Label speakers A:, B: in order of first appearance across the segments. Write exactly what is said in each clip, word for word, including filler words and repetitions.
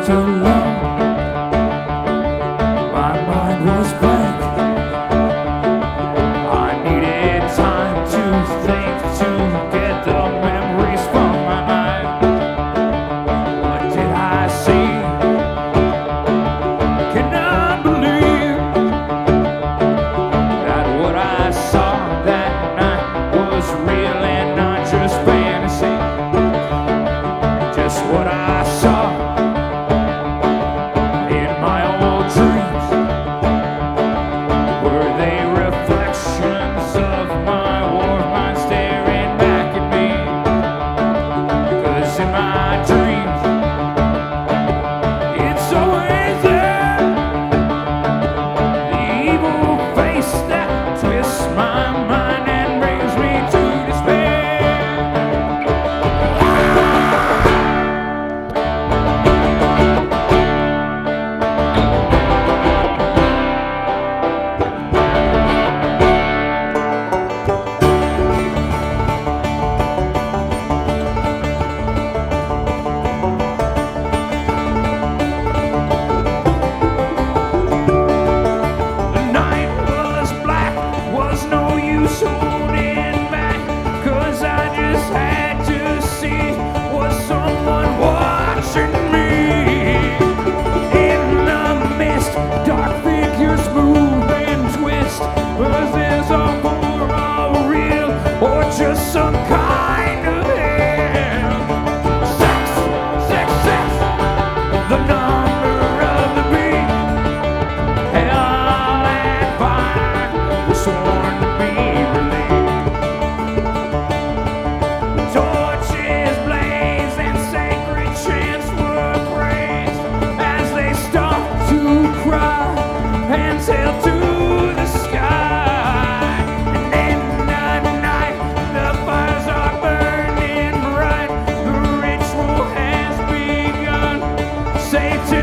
A: too long. My mind was blank. I needed time to think, to get the memories from my mind. What did I see? Cannot believe that what I saw that night was real and not just fantasy. Just what I saw in my old dreams. Were they reflections of my war mind staring back at me? 'Cause in my dreams, it's always there, the evil face that twists my mind and brings me to despair. The night was black, was no use holding back, 'cause I just had to see, was someone watching me? In the mist, dark figures move and twist. Was this all for all real, or just some kind of hell? Sex, sex, sex, the number of the beast. Hell and fire were sworn to be released. Torches blaze and sacred chants were praised as they stopped to cry and sail to the sky. And in the night, the fires are burning bright. The ritual has begun. Satan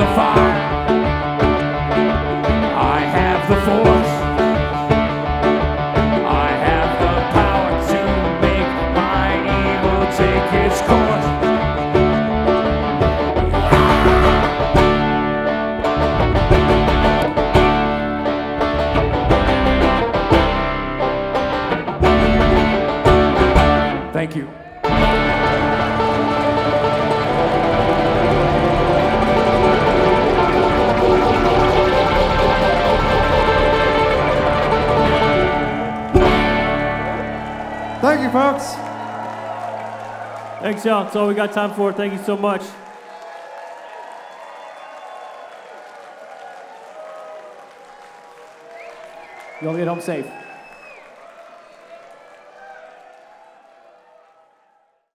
A: the fire. I have the force. I have the power to make my evil take its course. Thank you.
B: Thank you, folks.
C: Thanks, y'all. That's all we got time for. Thank you so much.
D: Y'all get home safe.